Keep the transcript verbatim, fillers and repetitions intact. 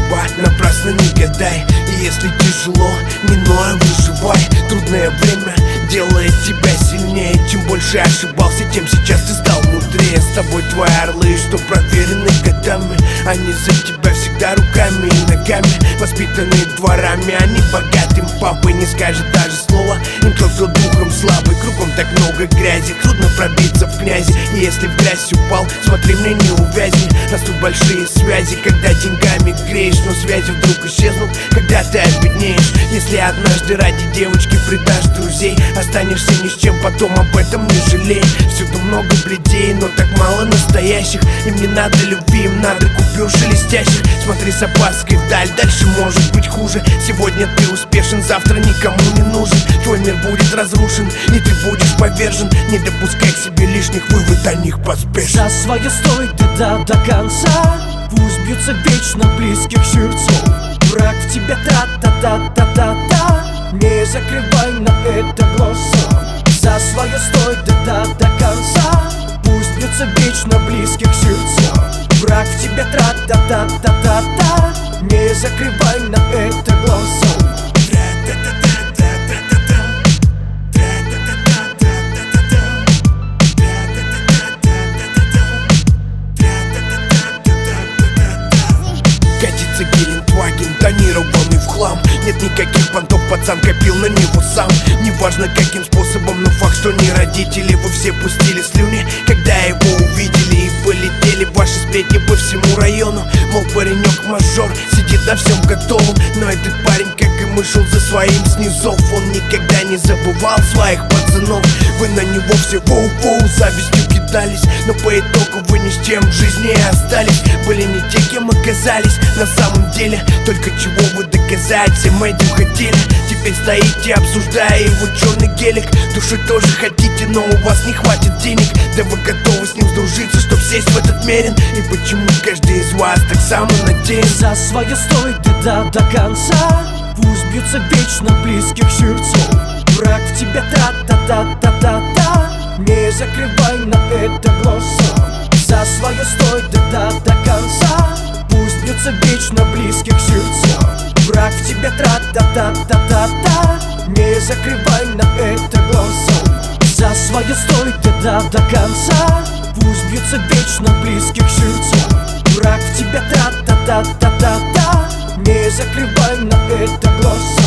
судьба, напрасно не гадай. И если тяжело, не ной, выживай. Трудное время делает тебя сильнее. Чем больше ошибался, тем сейчас ты стал мудрее. С тобой твои орлы, что проверены годами. Они за тебя всегда руками и ногами. Воспитанные дворами, они богатым папой не скажет даже слова. Им тот, кто духом слабый, кругом так много грязи. Трудно пробиться в князи, и если в грязь упал, смотри мне, не увязни. Растут большие связи, когда деньгами греешь, но связи вдруг исчезнут, когда ты обеднеешь. Если однажды ради девочки предашь друзей, останешься ни с чем, потом об этом не жалей. Всюду много бледей, но так мало настоящих. Им не надо любви, им надо купюр шелестящих. Смотри с опаской вдаль, дальше может быть хуже. Сегодня ты успешен, завтра никому не нужен. Твой мир будет разрушен, и ты будешь повержен. Не допускай к себе лишних, вывод о них поспешен. За свое стой ты до, до конца. Пусть бьются вечно близких сердцов. Враг в тебе та-та-та-та-та-та. Не закрывай на это глаза. За свое стой ты до, до конца. Пусть бьются вечно близких сердцов. Враг в тебе тра-та-та-та-та-та. Не закрывай на это глаза. Катится Гелендваген, тонированный в хлам. Нет никаких понтов, пацан копил на него сам. Неважно каким способом, но факт, что не родители. Вы все пустили слюни, когда его увидели. И полетели ваши сплетни по всему району. Мол, паренек-мажор сидит на всем готовом. Но этот парень, как и мы, шел за своим снизов. Он никогда не забывал своих пацанов. Вы на него все воу-воу завистью кидались, но по итогу вы ни с чем в жизни остались. Были не те, кем оказались на самом деле. Только чего вы доказать всем этим хотели. Теперь стоите, обсуждая его черный гелик. Души тоже хотите, но у вас не хватит денег. Да вы готовы с ним сдружиться, чтоб сесть в этот мерин. И почему каждый из вас так самонадеян? За свое стой ты до, до конца. Пусть бьются вечно близких сердцов. Враг в тебе та-та-та-та-та-та. Не закрывай на это глаза. За свое стой ты до, до конца. Пусть бьются вечно близких сердцев. Враг в тебе тра-та-та-та-та-та. Не закрывай на это глаза. За свое стой ты до, до конца. Пусть бьются вечно близких сердцев. Враг в тебе тра-та-та-та-та-та. Не закрывай на это глаза.